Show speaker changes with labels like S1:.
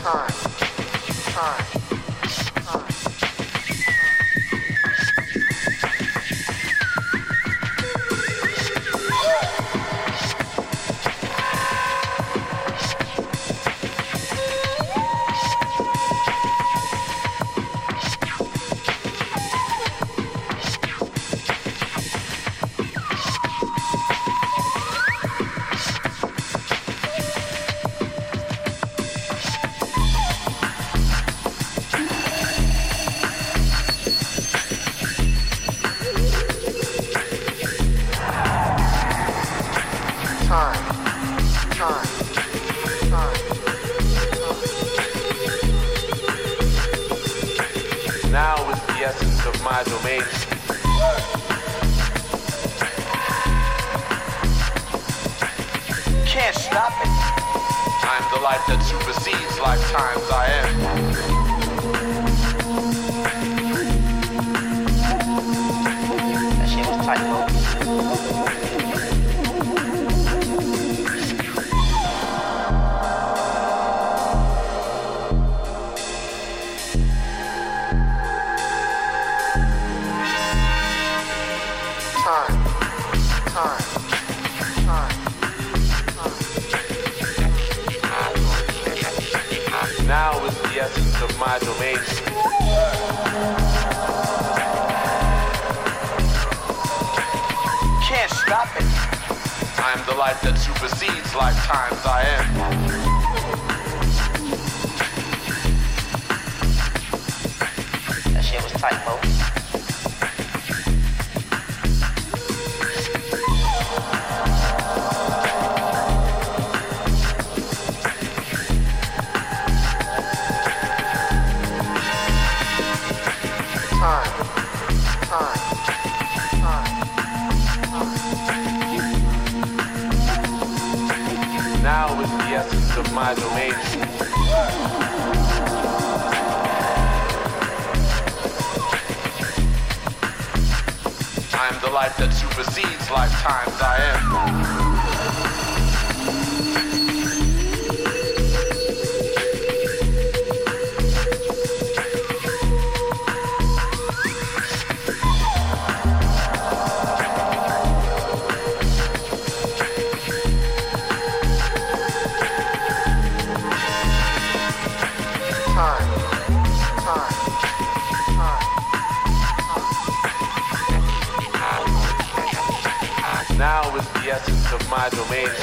S1: Now is the essence of my domain. Can't stop it. I'm the light that supersedes lifetimes I am.
S2: That shit was tight, bro.
S1: Now is the essence of my domain. Can't stop it. I'm the light that supersedes lifetimes I am.
S2: That shit was tight, bro.
S1: Now is the essence of my domain. I'm the light that supersedes lifetimes I am. Now is the essence of my domain.